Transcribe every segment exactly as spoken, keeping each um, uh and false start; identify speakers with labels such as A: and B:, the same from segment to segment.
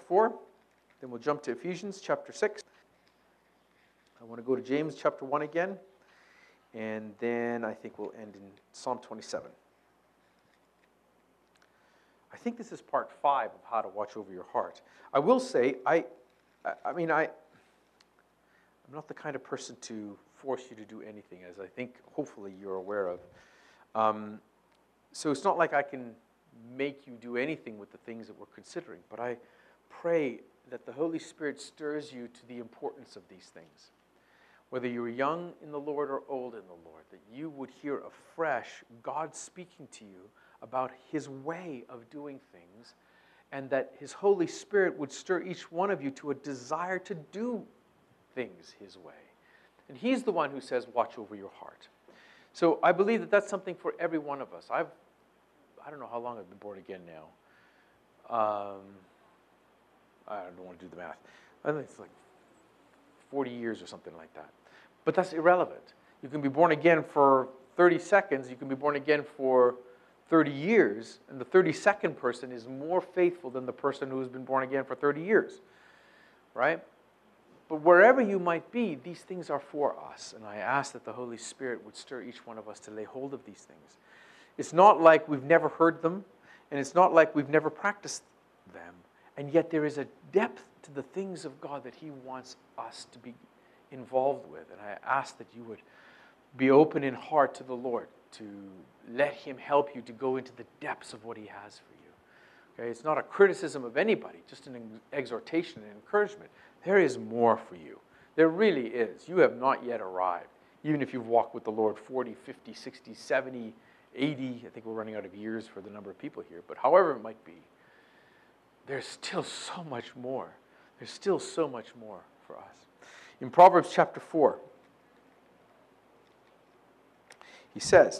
A: four. Then we'll jump to Ephesians chapter six. I want to go to James chapter one again. And then I think we'll end in Psalm twenty-seven. I think this is part five of how to watch over your heart. I will say, I, I mean, I, I'm not the kind of person to force you to do anything, as I think hopefully you're aware of. Um, so it's not like I can make you do anything with the things that we're considering, but I pray that the Holy Spirit stirs you to the importance of these things. Whether you're young in the Lord or old in the Lord, that you would hear afresh God speaking to you about His way of doing things, and that His Holy Spirit would stir each one of you to a desire to do things His way. And He's the one who says, watch over your heart. So I believe that that's something for every one of us. I've, I don't know how long I've been born again now. Um, I don't want to do the math. I think it's like forty years or something like that. But that's irrelevant. You can be born again for thirty seconds. You can be born again for thirty years. And the thirty-second person is more faithful than the person who has been born again for thirty years. Right? But wherever you might be, these things are for us. And I ask that the Holy Spirit would stir each one of us to lay hold of these things. It's not like we've never heard them. And it's not like we've never practiced them. And yet there is a depth to the things of God that He wants us to be involved with. And I ask that you would be open in heart to the Lord, to let Him help you to go into the depths of what He has for you. Okay? It's not a criticism of anybody, just an exhortation and encouragement. There is more for you. There really is. You have not yet arrived. Even if you've walked with the Lord forty, fifty, sixty, seventy, eighty, I think we're running out of years for the number of people here, but however it might be, there's still so much more. There's still so much more for us. In Proverbs chapter four, he says,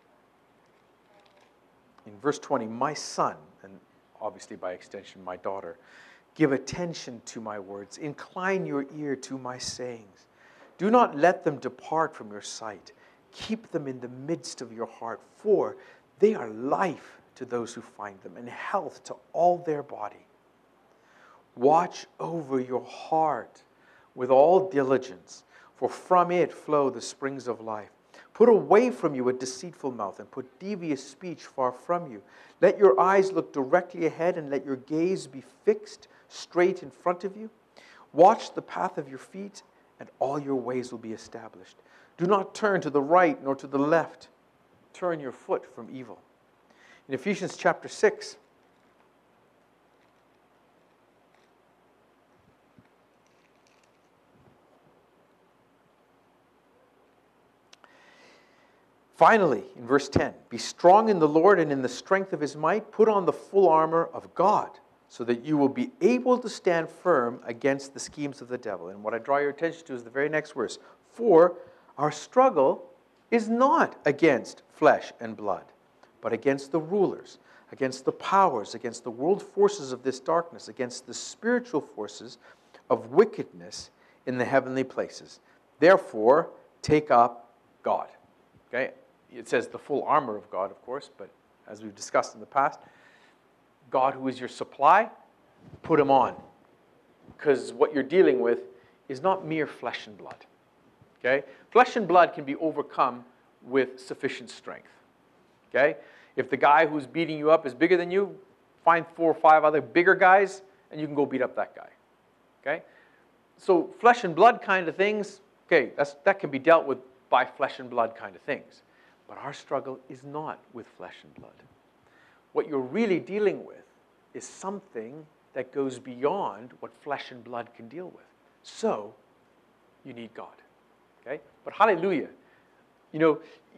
A: in verse twenty, my son, and obviously by extension my daughter, give attention to my words. Incline your ear to my sayings. Do not let them depart from your sight. Keep them in the midst of your heart, for they are life to those who find them, and health to all their body. Watch over your heart with all diligence, for from it flow the springs of life. Put away from you a deceitful mouth, and put devious speech far from you. Let your eyes look directly ahead, and let your gaze be fixed straight in front of you. Watch the path of your feet, and all your ways will be established. Do not turn to the right nor to the left. Turn your foot from evil. In Ephesians chapter six, finally, in verse ten, be strong in the Lord and in the strength of His might. Put on the full armor of God, so that you will be able to stand firm against the schemes of the devil. And what I draw your attention to is the very next verse. For our struggle is not against flesh and blood, but against the rulers, against the powers, against the world forces of this darkness, against the spiritual forces of wickedness in the heavenly places. Therefore, take up God. Okay? It says the full armor of God, of course, but as we've discussed in the past, God who is your supply, put Him on. Because what you're dealing with is not mere flesh and blood. Okay? Flesh and blood can be overcome with sufficient strength. Okay? If the guy who's beating you up is bigger than you, find four or five other bigger guys, and you can go beat up that guy. Okay? So flesh and blood kind of things, okay, that's, that can be dealt with by flesh and blood kind of things. But our struggle is not with flesh and blood. What you're really dealing with is something that goes beyond what flesh and blood can deal with. So, you need God. Okay? But hallelujah. You know,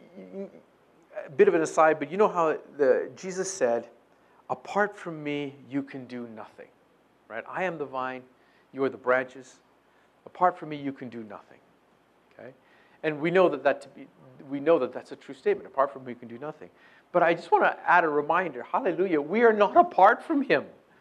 A: a bit of an aside, but you know how the, Jesus said, apart from me, you can do nothing. Right? I am the vine, you are the branches. Apart from me, you can do nothing. Okay? And we know that, that to be, we know that that's a true statement. Apart from me, you can do nothing. But I just want to add a reminder, hallelujah, we are not apart from Him.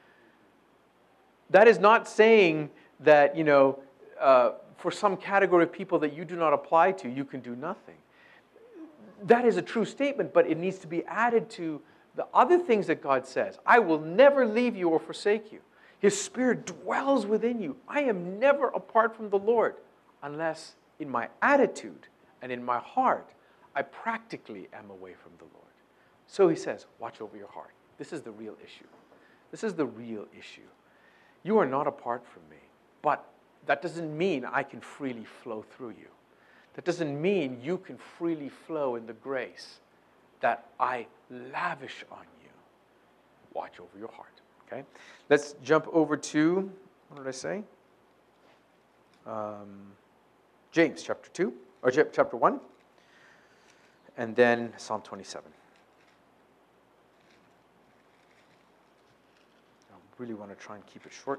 A: That is not saying that, you know, uh, for some category of people that you do not apply to, you can do nothing. That is a true statement, but it needs to be added to the other things that God says. I will never leave you or forsake you. His Spirit dwells within you. I am never apart from the Lord unless in my attitude and in my heart, I practically am away from the Lord. So he says, watch over your heart. This is the real issue. This is the real issue. You are not apart from me, but that doesn't mean I can freely flow through you. That doesn't mean you can freely flow in the grace that I lavish on you. Watch over your heart. Okay? Let's jump over to, what did I say? Um, James chapter two, or chapter one, and then Psalm twenty-seven. I really want to try and keep it short.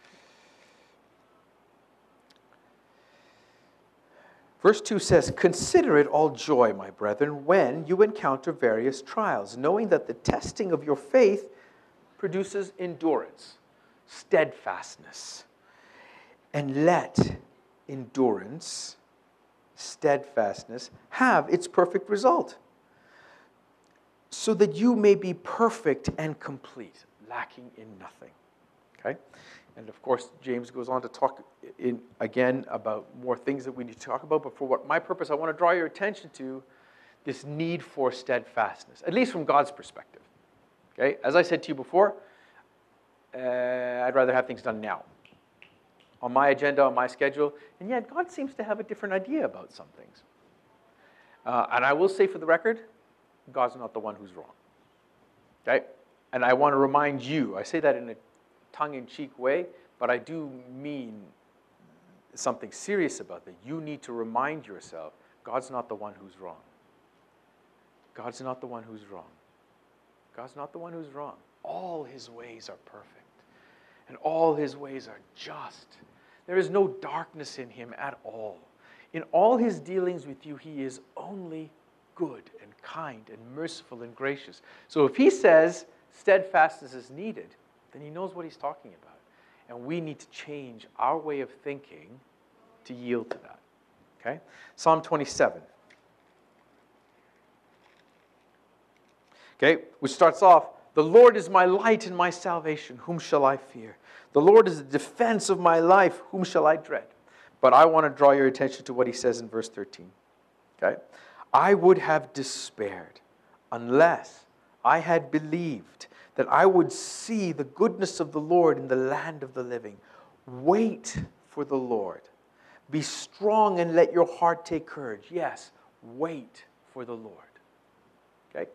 A: Verse two says, "Consider it all joy, my brethren, when you encounter various trials, knowing that the testing of your faith produces endurance, steadfastness. And let endurance, steadfastness, have its perfect result, so that you may be perfect and complete, lacking in nothing." Okay? And of course, James goes on to talk in, again about more things that we need to talk about. But for what my purpose, I want to draw your attention to this need for steadfastness, at least from God's perspective. Okay? As I said to you before, uh, I'd rather have things done now, on my agenda, on my schedule. And yet, God seems to have a different idea about some things. Uh, and I will say for the record, God's not the one who's wrong. Okay? And I want to remind you, I say that in a tongue-in-cheek way, but I do mean something serious about that. You need to remind yourself, God's not the one who's wrong. God's not the one who's wrong. God's not the one who's wrong. All his ways are perfect, and all his ways are just. There is no darkness in him at all. In all his dealings with you, he is only good and kind and merciful and gracious. So if he says steadfastness is needed, then he knows what he's talking about. And we need to change our way of thinking to yield to that. Okay? Psalm twenty-seven. Okay, which starts off, "The Lord is my light and my salvation. Whom shall I fear? The Lord is the defense of my life. Whom shall I dread?" But I want to draw your attention to what he says in verse thirteen. Okay? "I would have despaired unless I had believed that I would see the goodness of the Lord in the land of the living. Wait for the Lord. Be strong and let your heart take courage." Yes, wait for the Lord. Okay?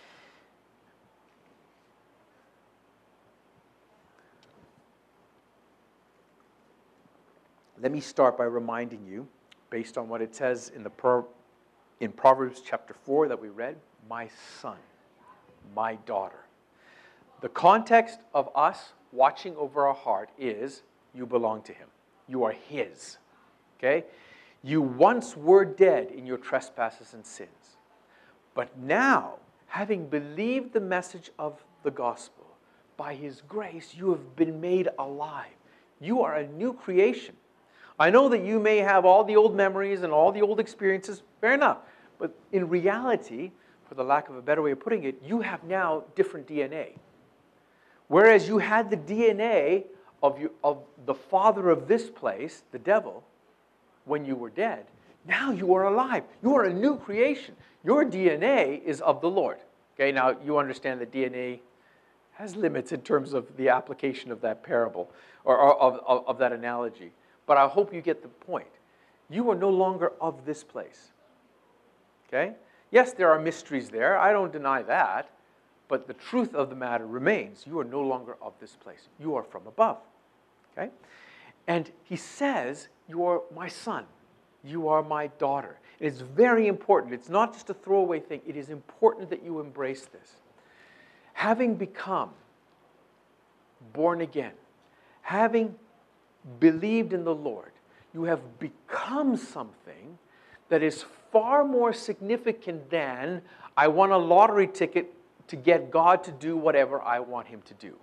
A: Let me start by reminding you, based on what it says in the Pro, in Proverbs chapter four that we read, "My son, my daughter." The context of us watching over our heart is you belong to him. You are his. Okay? You once were dead in your trespasses and sins. But now, having believed the message of the gospel, by his grace you have been made alive. You are a new creation. I know that you may have all the old memories and all the old experiences. Fair enough. But in reality, for the lack of a better way of putting it, you have now different D N A. Whereas you had the D N A of, you, of the father of this place, the devil, when you were dead, now you are alive. You are a new creation. Your D N A is of the Lord. Okay, now you understand that D N A has limits in terms of the application of that parable, or, or of, of, of that analogy. But I hope you get the point. You are no longer of this place. Okay? Yes, there are mysteries there. I don't deny that. But the truth of the matter remains. You are no longer of this place. You are from above. Okay? And he says, you are my son. You are my daughter. It's very important. It's not just a throwaway thing. It is important that you embrace this. Having become born again, having believed in the Lord, you have become something that is far more significant than I won a lottery ticket to get God to do whatever I want him to do.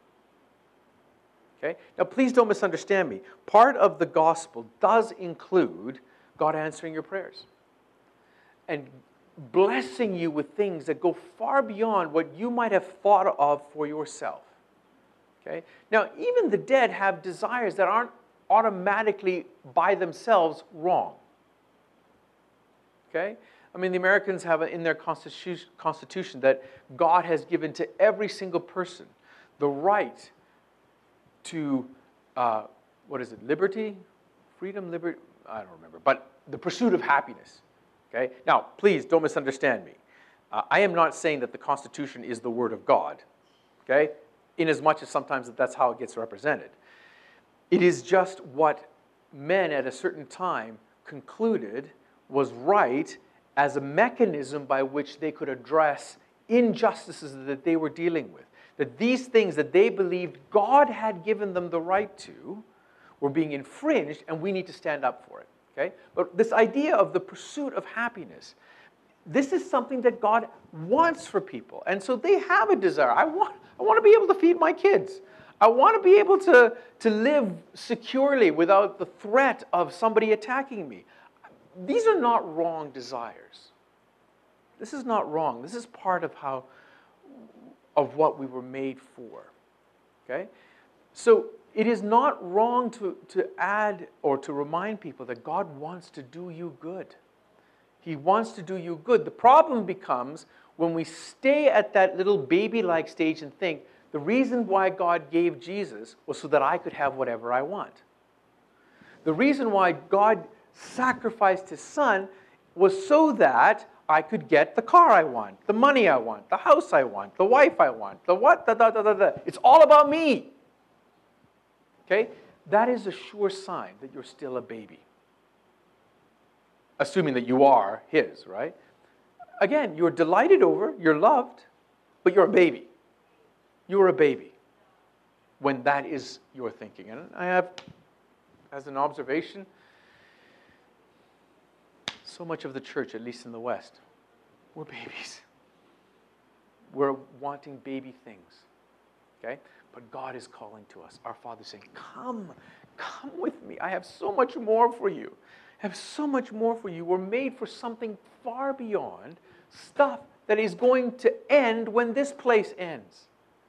A: Okay? Now, please don't misunderstand me. Part of the gospel does include God answering your prayers and blessing you with things that go far beyond what you might have thought of for yourself. Okay? Now, even the dead have desires that aren't automatically by themselves wrong. Okay? I mean, the Americans have in their constitution, constitution that God has given to every single person the right to, uh, what is it, liberty? Freedom, liberty? I don't remember. But the pursuit of happiness. Okay? Now, please don't misunderstand me. Uh, I am not saying that the Constitution is the Word of God. Okay? In as much as sometimes that that's how it gets represented. It is just what men at a certain time concluded was right as a mechanism by which they could address injustices that they were dealing with. That these things that they believed God had given them the right to were being infringed, and we need to stand up for it. Okay? But this idea of the pursuit of happiness, this is something that God wants for people. And so they have a desire. I want, I want to be able to feed my kids. I want to be able to, to live securely without the threat of somebody attacking me. These are not wrong desires. This is not wrong. This is part of how, of what we were made for. Okay? So it is not wrong to, to add or to remind people that God wants to do you good. He wants to do you good. The problem becomes when we stay at that little baby-like stage and think, the reason why God gave Jesus was so that I could have whatever I want. The reason why God sacrificed his son was so that I could get the car I want, the money I want, the house I want, the wife I want, the what, da, da, da, da, da. It's all about me. Okay? That is a sure sign that you're still a baby. Assuming that you are his, right? Again, you're delighted over, you're loved, but you're a baby. You're a baby when that is your thinking. And I have, as an observation, so much of the church, at least in the West, we're babies. We're wanting baby things. Okay? But God is calling to us. Our Father is saying, come, come with me. I have so much more for you. I have so much more for you. We're made for something far beyond stuff that is going to end when this place ends.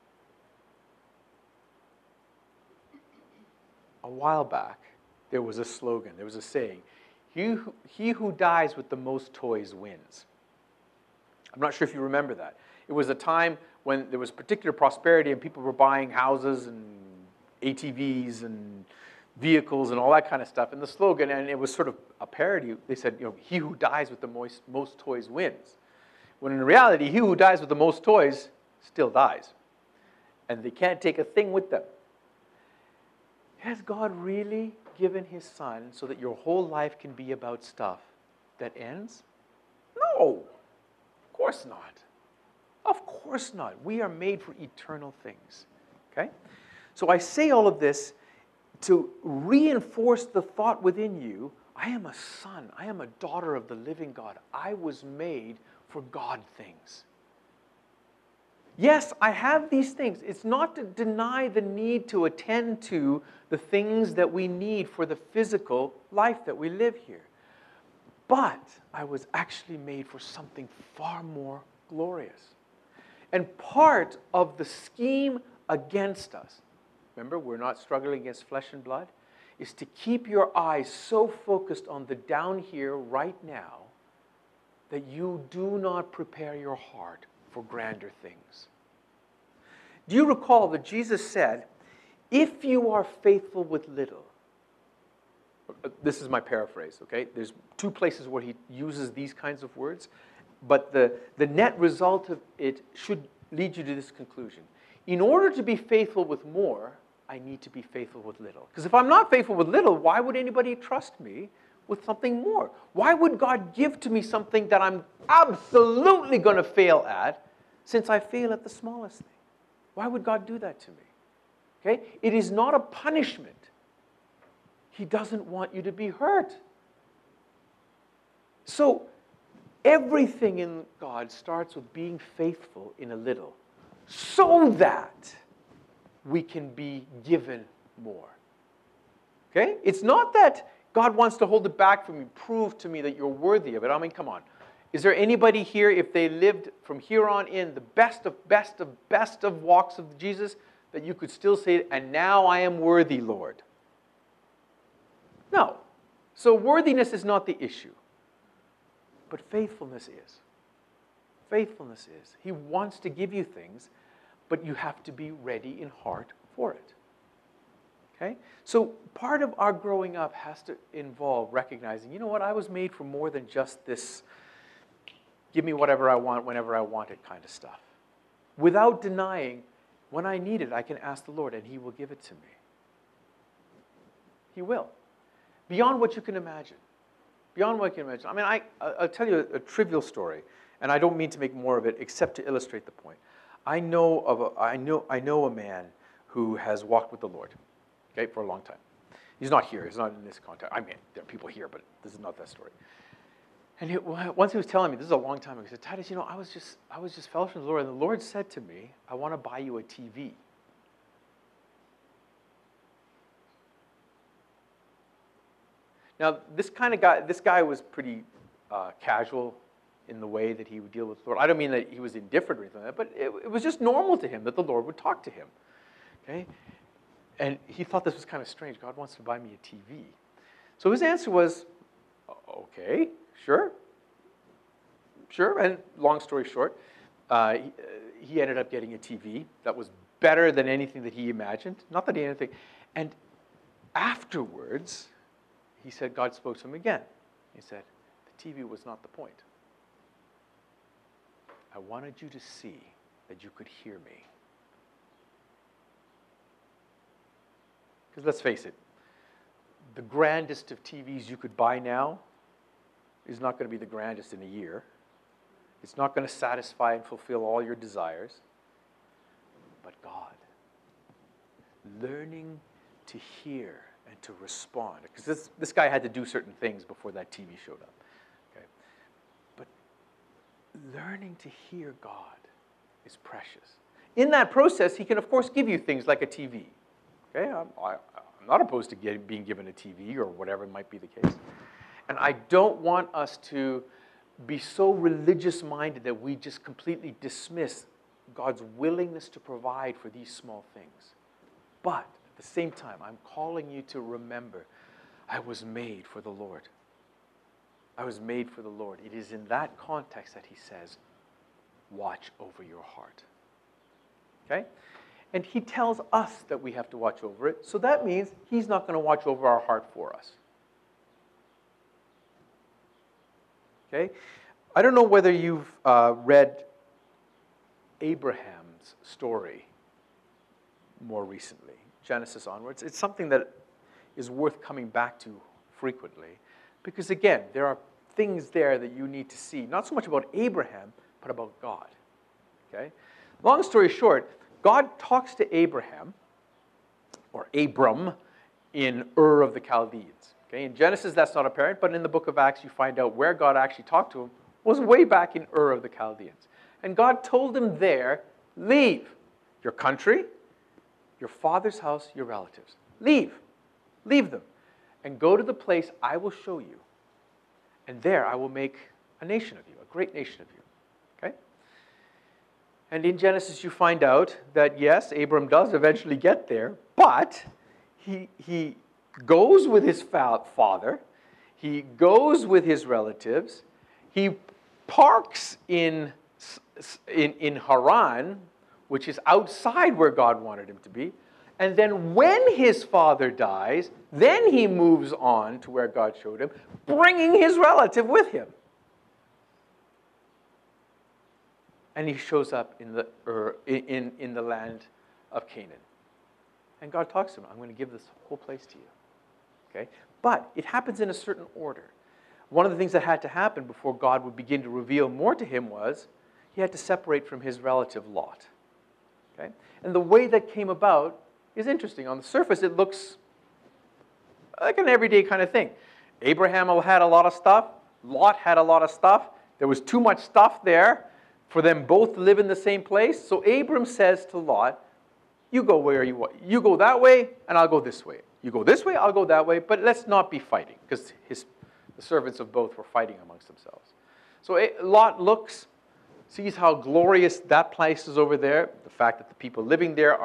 A: A while back, there was a slogan, there was a saying, he who, he who dies with the most toys wins. I'm not sure if you remember that. It was a time when there was particular prosperity and people were buying houses and A T Vs and vehicles and all that kind of stuff. And the slogan, and it was sort of a parody, they said, you know, he who dies with the most, most toys wins. When in reality, he who dies with the most toys still dies. And they can't take a thing with them. Has God really given his son so that your whole life can be about stuff that ends? No, of course not. Of course not. We are made for eternal things. Okay? So I say all of this to reinforce the thought within you, I am a son, I am a daughter of the living God. I was made for God things. Yes, I have these things. It's not to deny the need to attend to the things that we need for the physical life that we live here. But I was actually made for something far more glorious. And part of the scheme against us, remember, we're not struggling against flesh and blood, is to keep your eyes so focused on the down here right now that you do not prepare your heart for grander things. Do you recall that Jesus said, if you are faithful with little, this is my paraphrase, okay? There's two places where he uses these kinds of words, but the, the net result of it should lead you to this conclusion. In order to be faithful with more, I need to be faithful with little. Because if I'm not faithful with little, why would anybody trust me with something more? Why would God give to me something that I'm absolutely going to fail at, since I fail at the smallest thing? Why would God do that to me? Okay? It is not a punishment. He doesn't want you to be hurt. So, everything in God starts with being faithful in a little, so that we can be given more. Okay? It's not that God wants to hold it back from you, prove to me that you're worthy of it. I mean, come on. Is there anybody here, if they lived from here on in the best of best of best of walks of Jesus, that you could still say, and now I am worthy, Lord. No. So worthiness is not the issue. But faithfulness is. Faithfulness is. He wants to give you things, but you have to be ready in heart for it. Okay? So part of our growing up has to involve recognizing, you know what, I was made for more than just this give me whatever I want whenever I want it kind of stuff. Without denying, when I need it, I can ask the Lord and He will give it to me. He will. Beyond what you can imagine. Beyond what you can imagine. I mean, I, I'll tell you a, a trivial story, and I don't mean to make more of it except to illustrate the point. I know of a, I know, I know a man who has walked with the Lord, okay, for a long time. He's not here. He's not in this context. I mean, there are people here, but this is not that story. And he, once he was telling me, this is a long time ago, he said, Titus, you know, I was just, I was just fellowshipping with the Lord, and the Lord said to me, I want to buy you a T V. Now, this kind of guy, this guy was pretty uh, casual in the way that he would deal with the Lord. I don't mean that he was indifferent or anything like that, but it, it was just normal to him that the Lord would talk to him. Okay? And he thought this was kind of strange. God wants to buy me a T V. So his answer was, okay, sure. Sure. And long story short, uh, he, uh, he ended up getting a T V that was better than anything that he imagined. Not that he had anything. And afterwards, he said God spoke to him again. He said, the T V was not the point. I wanted you to see that you could hear me. Because let's face it, the grandest of T Vs you could buy now is not going to be the grandest in a year. It's not going to satisfy and fulfill all your desires. But God, learning to hear and to respond. Because this, this guy had to do certain things before that T V showed up. Okay? But learning to hear God is precious. In that process, He can, of course, give you things like a T V. Okay? I'm, I, I'm not opposed to get, being given a T V or whatever might be the case. And I don't want us to be so religious-minded that we just completely dismiss God's willingness to provide for these small things. But at the same time, I'm calling you to remember, I was made for the Lord. I was made for the Lord. It is in that context that He says, watch over your heart. Okay? And He tells us that we have to watch over it, so that means He's not going to watch over our heart for us. Okay? I don't know whether you've uh, read Abraham's story more recently, Genesis onwards. It's something that is worth coming back to frequently because, again, there are things there that you need to see, not so much about Abraham, but about God. Okay? Long story short, God talks to Abraham, or Abram, in Ur of the Chaldeans. Okay? In Genesis, that's not apparent, but in the book of Acts, you find out where God actually talked to him was way back in Ur of the Chaldeans. And God told him there, leave your country, your father's house, your relatives. Leave. Leave them. And go to the place I will show you. And there I will make a nation of you, a great nation of you. Okay? And in Genesis, you find out that, yes, Abram does eventually get there, but he, he goes with his father, he goes with his relatives, he parks in, in, in Haran, which is outside where God wanted him to be, and then when his father dies, then he moves on to where God showed him, bringing his relative with him. And he shows up in the, er, in, in the land of Canaan. And God talks to him, I'm going to give this whole place to you. Okay? But it happens in a certain order. One of the things that had to happen before God would begin to reveal more to him was he had to separate from his relative Lot. Okay? And the way that came about is interesting. On the surface, it looks like an everyday kind of thing. Abraham had a lot of stuff. Lot had a lot of stuff. There was too much stuff there for them both to live in the same place. So Abram says to Lot, you go where you want. You go that way, and I'll go this way. You go this way, I'll go that way, but let's not be fighting, because his, the servants of both were fighting amongst themselves. So Lot looks, sees how glorious that place is over there, the fact that the people living there are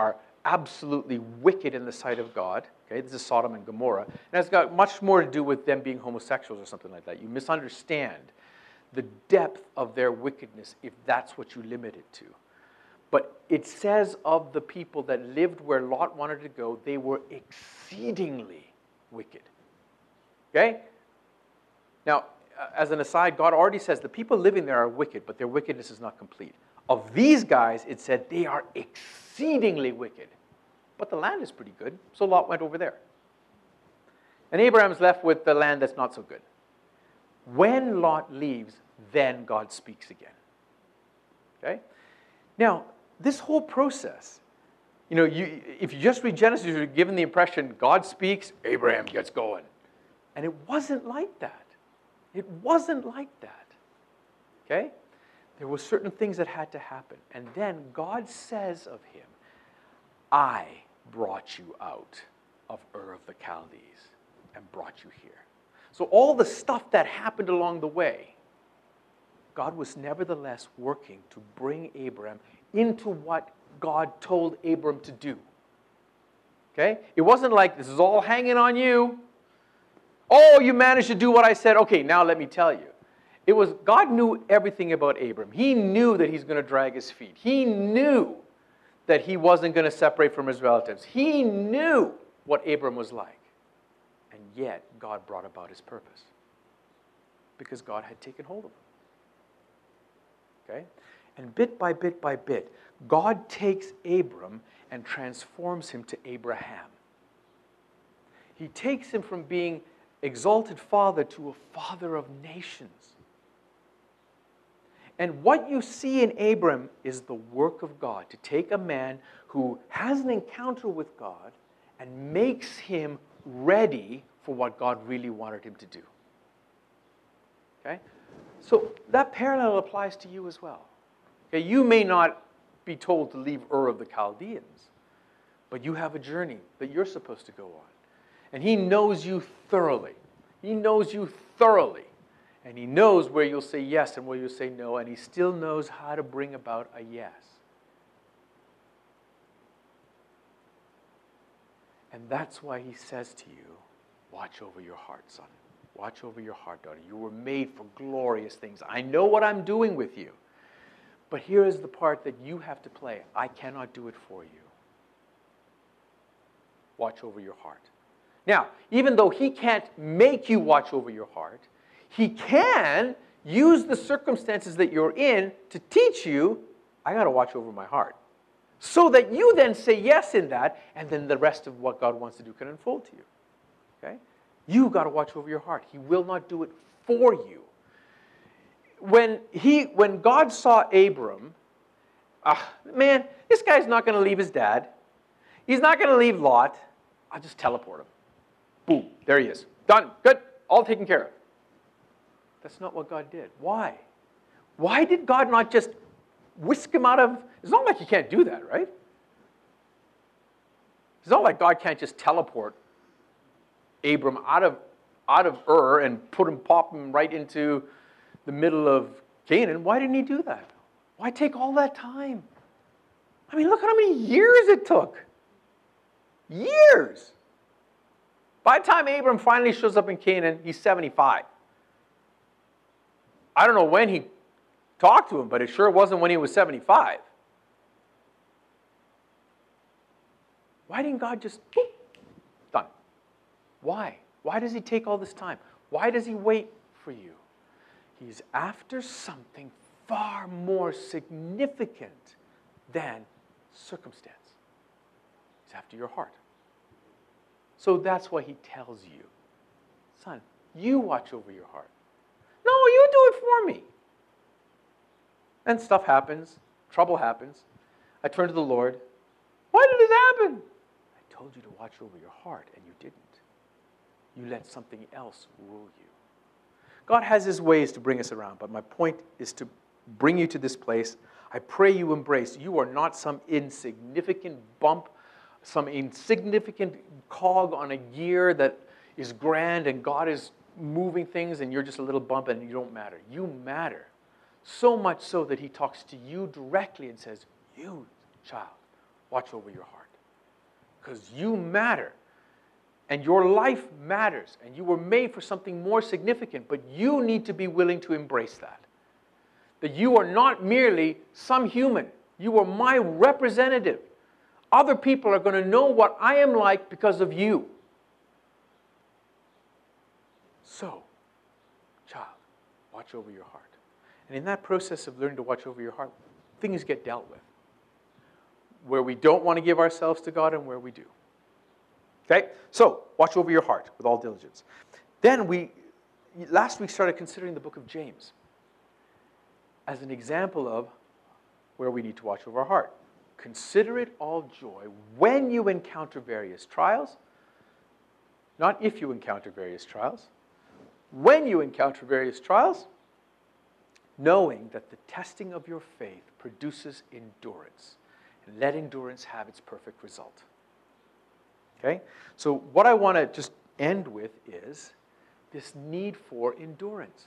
A: absolutely wicked in the sight of God. Okay, this is Sodom and Gomorrah. And it's got much more to do with them being homosexuals or something like that. You misunderstand the depth of their wickedness if that's what you limit it to. But it says of the people that lived where Lot wanted to go, they were exceedingly wicked. Okay? Now, as an aside, God already says the people living there are wicked, but their wickedness is not complete. Of these guys, it said they are exceedingly wicked. But the land is pretty good, so Lot went over there. And Abraham's left with the land that's not so good. When Lot leaves, then God speaks again. Okay? Now, this whole process, you know, you, if you just read Genesis, you're given the impression God speaks, Abraham gets going. And it wasn't like that. It wasn't like that. Okay? There were certain things that had to happen. And then God says of him, I brought you out of Ur of the Chaldees and brought you here. So all the stuff that happened along the way, God was nevertheless working to bring Abram into what God told Abram to do. Okay? It wasn't like, this is all hanging on you. Oh, you managed to do what I said. Okay, now let me tell you. It was, God knew everything about Abram. He knew that he's going to drag his feet. He knew that he wasn't going to separate from his relatives. He knew what Abram was like. And yet, God brought about his purpose. Because God had taken hold of him. Okay? And bit by bit by bit, God takes Abram and transforms him to Abraham. He takes him from being exalted father to a father of nations. And what you see in Abram is the work of God, to take a man who has an encounter with God and makes him ready for what God really wanted him to do. Okay? So that parallel applies to you as well. Okay? You may not be told to leave Ur of the Chaldeans, but you have a journey that you're supposed to go on. And he knows you thoroughly. He knows you thoroughly. And he knows where you'll say yes and where you'll say no, and he still knows how to bring about a yes. And that's why he says to you, watch over your heart, son. Watch over your heart, daughter. You were made for glorious things. I know what I'm doing with you. But here is the part that you have to play. I cannot do it for you. Watch over your heart. Now, even though he can't make you watch over your heart, he can use the circumstances that you're in to teach you, I got to watch over my heart. So that you then say yes in that, and then the rest of what God wants to do can unfold to you. Okay? You've got to watch over your heart. He will not do it for you. When, he, when God saw Abram, ah, man, this guy's not going to leave his dad. He's not going to leave Lot. I'll just teleport him. Boom, there he is. Done, good, all taken care of. That's not what God did. Why? Why did God not just whisk him out of... It's not like he can't do that, right? It's not like God can't just teleport Abram out of, out of Ur and put him, pop him right into the middle of Canaan. Why didn't he do that? Why take all that time? I mean, look how many years it took. Years. By the time Abram finally shows up in Canaan, he's seventy-five. I don't know when he talked to him, but it sure wasn't when he was seventy-five. Why didn't God just, boop, done? Why? Why does he take all this time? Why does he wait for you? He's after something far more significant than circumstance. He's after your heart. So that's why he tells you, son, you watch over your heart. No, you do it for me. And stuff happens. Trouble happens. I turn to the Lord. Why did this happen? I told you to watch over your heart, and you didn't. You let something else rule you. God has his ways to bring us around, but my point is to bring you to this place. I pray you embrace. You are not some insignificant bump, some insignificant cog on a gear that is grand and God is moving things and you're just a little bump and you don't matter. You matter. So much so that he talks to you directly and says, you, child, watch over your heart. because you matter. And your life matters. And you were made for something more significant. But you need to be willing to embrace that. That you are not merely some human. You are my representative. Other people are going to know what I am like because of you. So, child, watch over your heart. And in that process of learning to watch over your heart, things get dealt with. Where we don't want to give ourselves to God and where we do. Okay? So, watch over your heart with all diligence. Then we, last week, started considering the book of James as an example of where we need to watch over our heart. Consider it all joy when you encounter various trials. Not if you encounter various trials. When you encounter various trials, knowing that the testing of your faith produces endurance. And let endurance have its perfect result. Okay? So what I want to just end with is this need for endurance.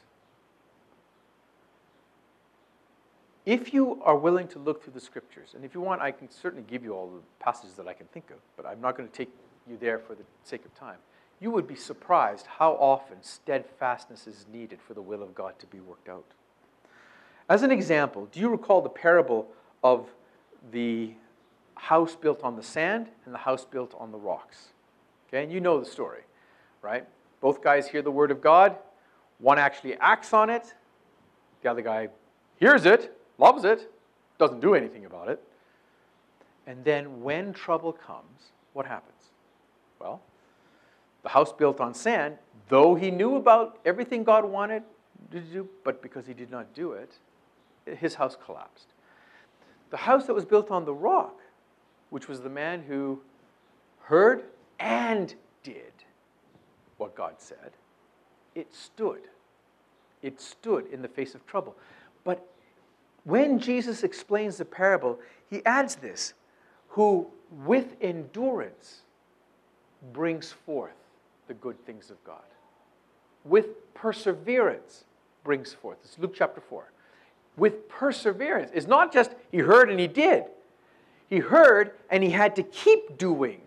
A: If you are willing to look through the scriptures, and if you want, I can certainly give you all the passages that I can think of, but I'm not going to take you there for the sake of time. You would be surprised how often steadfastness is needed for the will of God to be worked out. As an example, do you recall the parable of the house built on the sand and the house built on the rocks? Okay, and you know the story, right? Both guys hear the word of God. One actually acts on it. The other guy hears it, loves it, doesn't do anything about it. And then when trouble comes, what happens? Well, the house built on sand, though he knew about everything God wanted to do, but because he did not do it, his house collapsed. The house that was built on the rock, which was the man who heard and did what God said, it stood. It stood in the face of trouble. But when Jesus explains the parable, he adds this, who with endurance brings forth the good things of God. With perseverance brings forth. It's Luke chapter four. With perseverance. It's not just he heard and he did. He heard and he had to keep doing.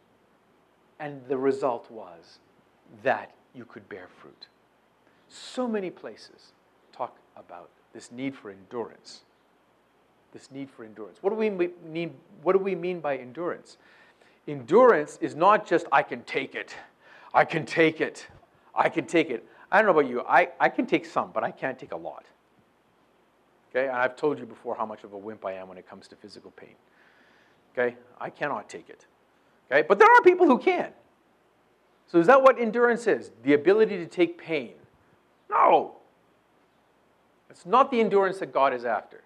A: And the result was that you could bear fruit. So many places talk about this need for endurance. This need for endurance. What do we mean, what do we mean by endurance? Endurance is not just, I can take it. I can take it. I can take it. I don't know about you. I, I can take some, but I can't take a lot. Okay? And I've told you before how much of a wimp I am when it comes to physical pain. Okay? I cannot take it. Okay? But there are people who can. So is that what endurance is? The ability to take pain? No. It's not the endurance that God is after.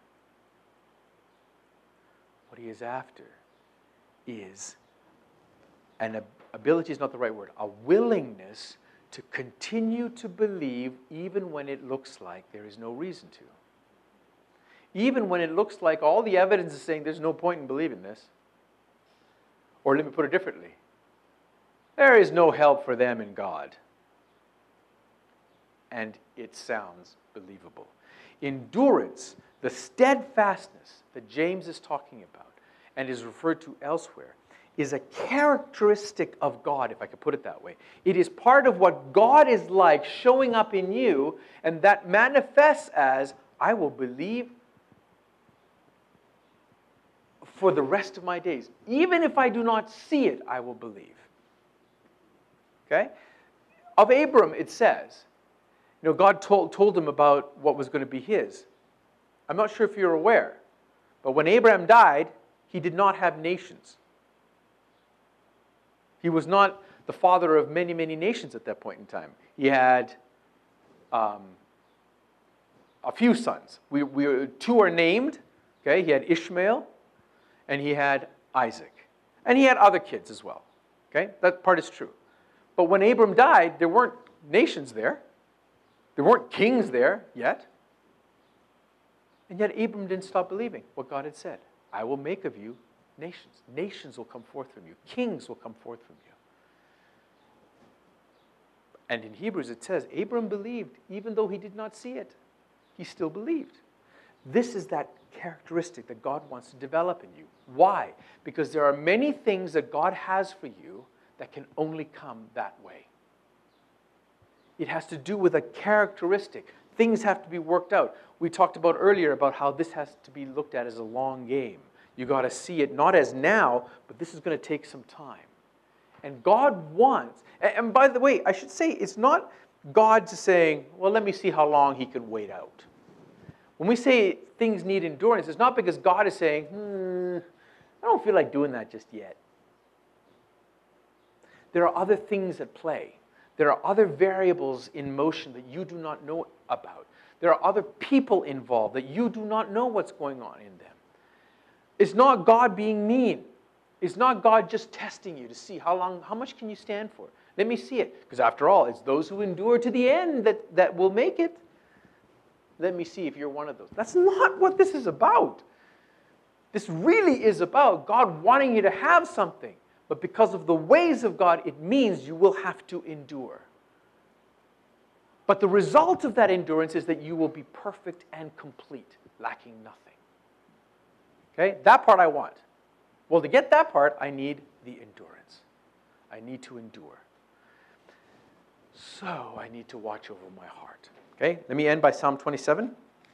A: What he is after is, an ability is not the right word, a willingness to continue to believe even when it looks like there is no reason to. Even when it looks like all the evidence is saying there's no point in believing this. Or let me put it differently. There is no help for them in God. And it sounds believable. Endurance, the steadfastness that James is talking about and is referred to elsewhere, is a characteristic of God, if I could put it that way. It is part of what God is like showing up in you, and that manifests as, I will believe for the rest of my days. Even if I do not see it, I will believe. Okay? Of Abram, it says, you know, God told, told him about what was going to be his. I'm not sure if you're aware, but when Abraham died, he did not have nations. He was not the father of many, many nations at that point in time. He had um, a few sons. We, we, two are named. Okay, he had Ishmael, and he had Isaac. And he had other kids as well. Okay, that part is true. But when Abram died, there weren't nations there. There weren't kings there yet. And yet Abram didn't stop believing what God had said. I will make of you nations. Nations will come forth from you. Kings will come forth from you. And in Hebrews it says, Abram believed even though he did not see it. He still believed. This is that characteristic that God wants to develop in you. Why? Because there are many things that God has for you that can only come that way. It has to do with a characteristic. Things have to be worked out. We talked about earlier about how this has to be looked at as a long game. You got to see it not as now, but this is going to take some time. And God wants, and by the way, I should say, it's not God saying, well, let me see how long he can wait out. When we say things need endurance, it's not because God is saying, hmm, I don't feel like doing that just yet. There are other things at play. There are other variables in motion that you do not know about. There are other people involved that you do not know what's going on in them. It's not God being mean. It's not God just testing you to see how long, how much can you stand for. Let me see it. Because after all, it's those who endure to the end that, that will make it. Let me see if you're one of those. That's not what this is about. This really is about God wanting you to have something. But because of the ways of God, it means you will have to endure. But the result of that endurance is that you will be perfect and complete, lacking nothing. Okay? That part I want. Well, to get that part, I need the endurance. I need to endure. So I need to watch over my heart. Okay? Let me end by Psalm twenty-seven.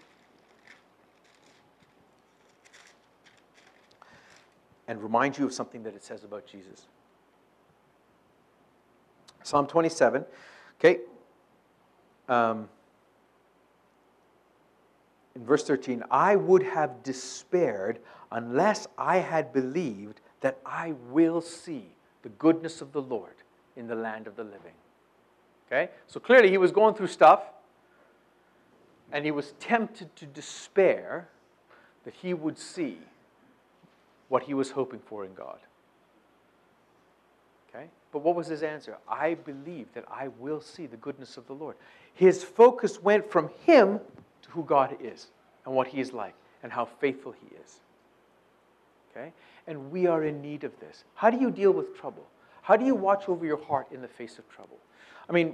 A: And remind you of something that it says about Jesus. Psalm twenty-seven. Okay. Um, in verse thirteen, I would have despaired unless I had believed that I will see the goodness of the Lord in the land of the living. Okay? So clearly he was going through stuff, and he was tempted to despair that he would see what he was hoping for in God. Okay? But what was his answer? I believe that I will see the goodness of the Lord. His focus went from him to who God is and what he is like and how faithful he is. Okay? And we are in need of this. How do you deal with trouble? How do you watch over your heart in the face of trouble? I mean,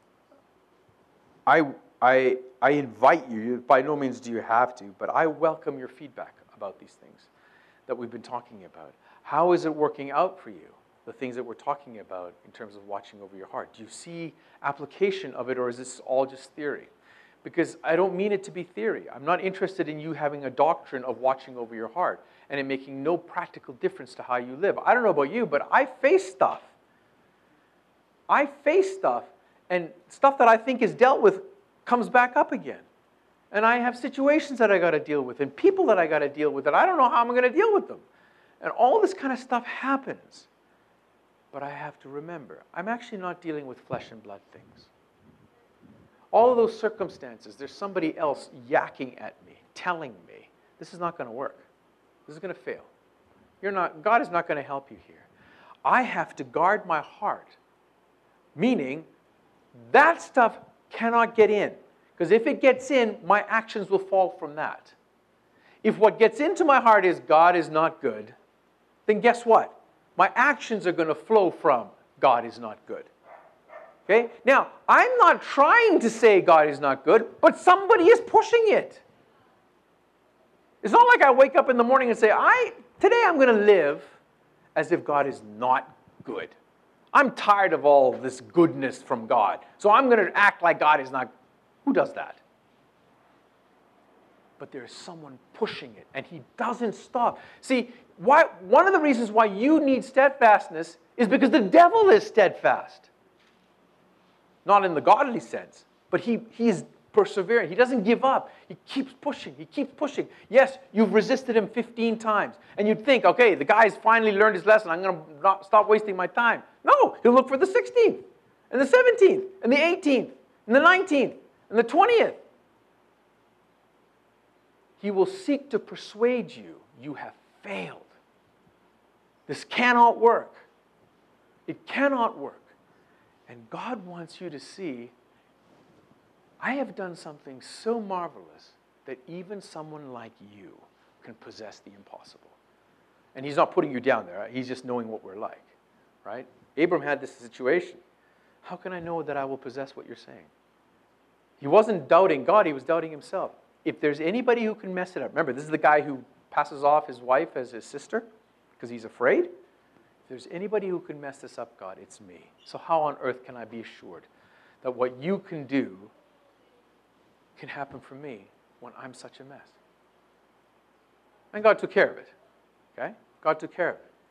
A: I, I, I invite you, by no means do you have to, but I welcome your feedback about these things that we've been talking about. How is it working out for you? The things that we're talking about in terms of watching over your heart. Do you see application of it, or is this all just theory? Because I don't mean it to be theory. I'm not interested in you having a doctrine of watching over your heart and it making no practical difference to how you live. I don't know about you, but I face stuff. I face stuff, and stuff that I think is dealt with comes back up again. And I have situations that I got to deal with and people that I got to deal with that I don't know how I'm going to deal with them. And all this kind of stuff happens. But I have to remember, I'm actually not dealing with flesh and blood things. All of those circumstances, there's somebody else yakking at me, telling me, this is not going to work. This is going to fail. You're not, God is not going to help you here. I have to guard my heart. Meaning, that stuff cannot get in. Because if it gets in, my actions will fall from that. If what gets into my heart is God is not good, then guess what? My actions are going to flow from God is not good. Okay? Now, I'm not trying to say God is not good, but somebody is pushing it. It's not like I wake up in the morning and say, I today I'm going to live as if God is not good. I'm tired of all this goodness from God, so I'm going to act like God is not. Who does that? But there is someone pushing it, and he doesn't stop. See, why, one of the reasons why you need steadfastness is because the devil is steadfast. Not in the godly sense, but he, he is persevering. He doesn't give up. He keeps pushing. He keeps pushing. Yes, you've resisted him fifteen times, and you'd think, okay, the guy's finally learned his lesson. I'm going to not stop wasting my time. No, he'll look for the sixteenth, and the seventeenth, and the eighteenth, and the nineteenth, and the twentieth. He will seek to persuade you, you have failed. This cannot work. It cannot work. And God wants you to see, I have done something so marvelous that even someone like you can possess the impossible. And he's not putting you down there. Right? He's just knowing what we're like. Right? Abram had this situation. How can I know that I will possess what you're saying? He wasn't doubting God. He was doubting himself. if there's anybody who can mess it up, remember, this is the guy who passes off his wife as his sister because he's afraid. If there's anybody who can mess this up, God, it's me. So how on earth can I be assured that what you can do can happen for me when I'm such a mess? And God took care of it. Okay? God took care of it.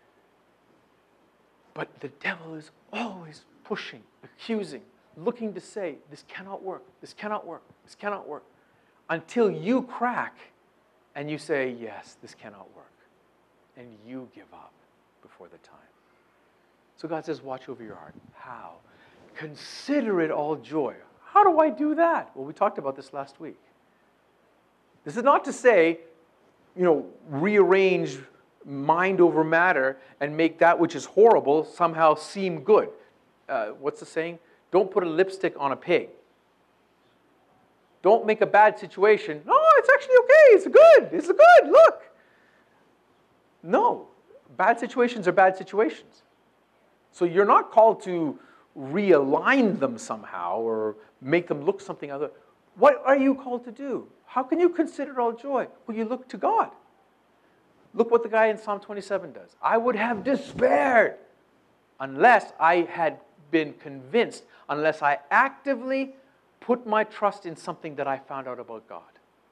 A: But the devil is always pushing, accusing, looking to say, this cannot work, this cannot work, this cannot work, until you crack and you say, yes, this cannot work. And you give up before the time. So God says, watch over your heart. How? Consider it all joy. How do I do that? Well, we talked about this last week. This is not to say, you know, rearrange mind over matter and make that which is horrible somehow seem good. Uh, what's the saying? Don't put a lipstick on a pig. Don't make a bad situation. No, it's actually okay. It's good. It's good. Look. No. Bad situations are bad situations. So you're not called to realign them somehow or make them look something other. What are you called to do? How can you consider it all joy? Well, you look to God. Look what the guy in Psalm twenty-seven does. I would have despaired unless I had been convinced, unless I actively put my trust in something that I found out about God.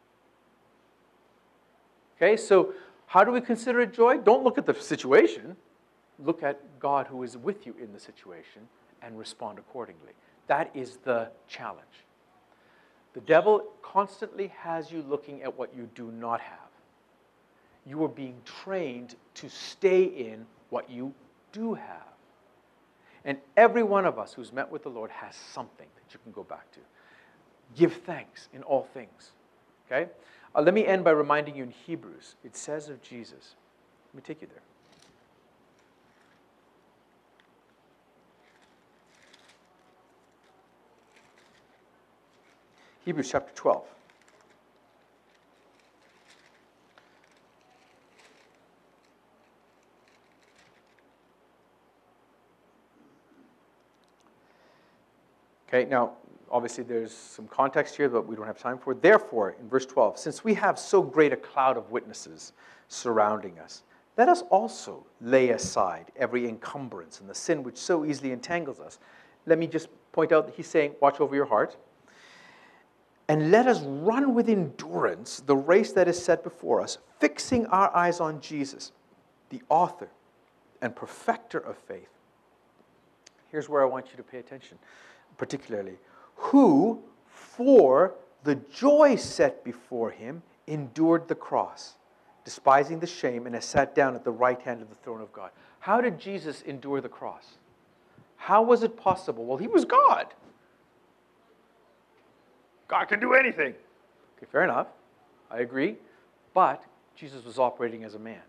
A: Okay, so how do we consider it joy? Don't look at the situation. Look at God who is with you in the situation and respond accordingly. That is the challenge. The devil constantly has you looking at what you do not have. You are being trained to stay in what you do have. And every one of us who's met with the Lord has something that you can go back to. Give thanks in all things. Okay? Uh, let me end by reminding you in Hebrews, it says of Jesus. Let me take you there. Hebrews chapter twelve. Okay, now, obviously there's some context here that we don't have time for. Therefore, in verse twelve, since we have so great a cloud of witnesses surrounding us, let us also lay aside every encumbrance and the sin which so easily entangles us. Let me just point out that he's saying, watch over your heart. And let us run with endurance the race that is set before us, fixing our eyes on Jesus, the author and perfecter of faith. Here's where I want you to pay attention, particularly. Who, for the joy set before him, endured the cross, despising the shame, and has sat down at the right hand of the throne of God. How did Jesus endure the cross? How was it possible? Well, he was God. God can do anything. Okay, fair enough. I agree. But Jesus was operating as a man.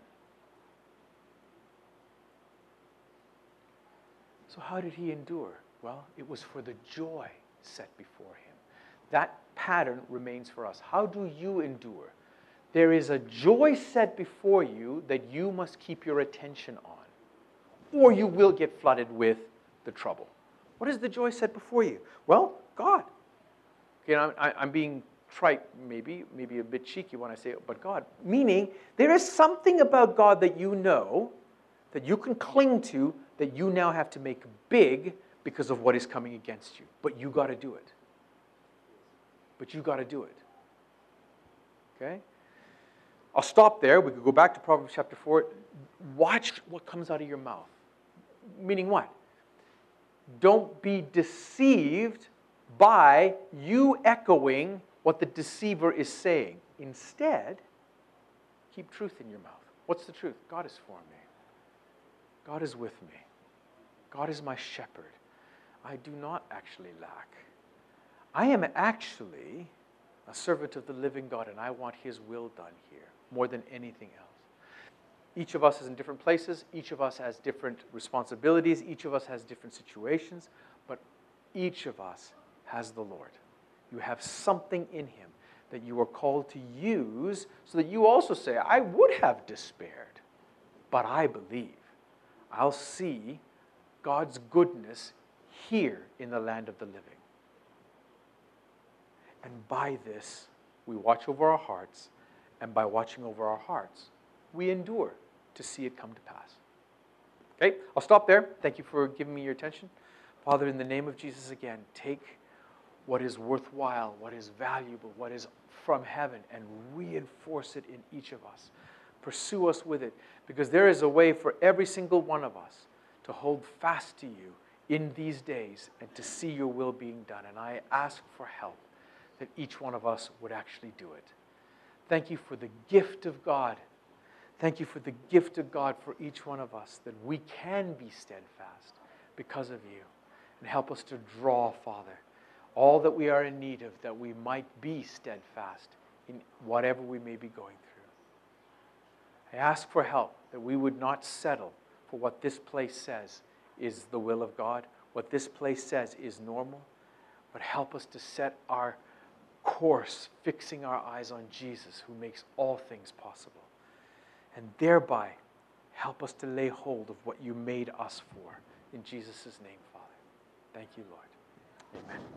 A: So how did he endure? Well, it was for the joy set before him. That pattern remains for us. How do you endure? There is a joy set before you that you must keep your attention on, or you will get flooded with the trouble. What is the joy set before you? Well, God. Okay, I'm, I'm being trite, maybe, maybe a bit cheeky when I say, but God. Meaning, there is something about God that you know, that you can cling to, that you now have to make big because of what is coming against you. But you got to do it. But you got to do it. Okay? I'll stop there. We could go back to Proverbs chapter four. Watch what comes out of your mouth. Meaning what? Don't be deceived by you echoing what the deceiver is saying. Instead, keep truth in your mouth. What's the truth? God is for me. God is with me. God is my shepherd. I do not actually lack. I am actually a servant of the living God, and I want his will done here more than anything else. Each of us is in different places. Each of us has different responsibilities. Each of us has different situations. But each of us has the Lord. You have something in him that you are called to use so that you also say, I would have despaired, but I believe. I'll see God's goodness here in the land of the living. And by this, we watch over our hearts, and by watching over our hearts, we endure to see it come to pass. Okay, I'll stop there. Thank you for giving me your attention. Father, in the name of Jesus again, take what is worthwhile, what is valuable, what is from heaven, and reinforce it in each of us. Pursue us with it, because there is a way for every single one of us to hold fast to you in these days and to see your will being done. And I ask for help that each one of us would actually do it. Thank you for the gift of God. Thank you for the gift of God for each one of us, that we can be steadfast because of you. And help us to draw, Father, all that we are in need of, that we might be steadfast in whatever we may be going through. I ask for help, that we would not settle for what this place says is the will of God, what this place says is normal, but help us to set our course, fixing our eyes on Jesus, who makes all things possible. And thereby, help us to lay hold of what you made us for. In Jesus' name, Father. Thank you, Lord. Amen.